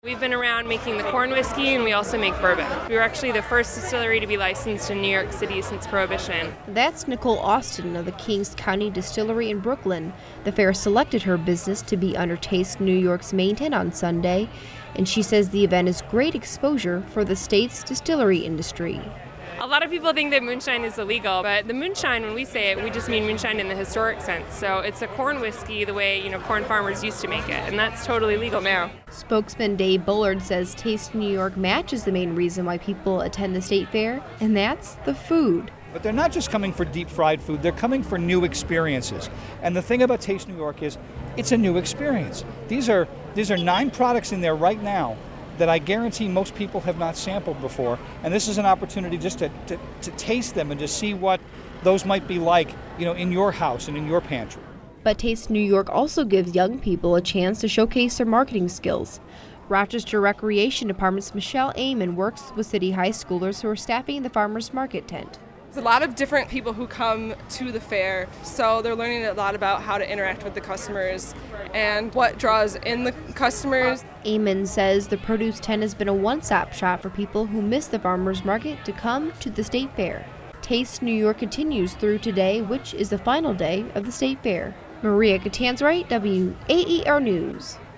We've been around making the corn whiskey, and we also make bourbon. We were actually the first distillery to be licensed in New York City since Prohibition. That's Nicole Austin of the Kings County Distillery in Brooklyn. The fair selected her business to be under Taste New York's main tent on Sunday, and she says the event is great exposure for the state's distillery industry. A lot of people think that moonshine is illegal, but the moonshine, when we say it, we just mean moonshine in the historic sense. So it's a corn whiskey the way, corn farmers used to make it, and that's totally legal now. Spokesman Dave Bullard says Taste New York matches the main reason why people attend the state fair, and that's the food. But they're not just coming for deep fried food, they're coming for new experiences. And the thing about Taste New York is it's a new experience. These are 9 products in there right now that I guarantee most people have not sampled before, and this is an opportunity just to taste them and to see what those might be like, in your house and in your pantry. But Taste New York also gives young people a chance to showcase their marketing skills. Rochester Recreation Department's Michelle Amon works with city high schoolers who are staffing the farmers market tent. There's a lot of different people who come to the fair, so they're learning a lot about how to interact with the customers and what draws in the customers. Amon says the produce tent has been a one-stop shop for people who miss the farmers market to come to the state fair. Taste New York continues through today, which is the final day of the state fair. Maria Catanzaright, WAER News.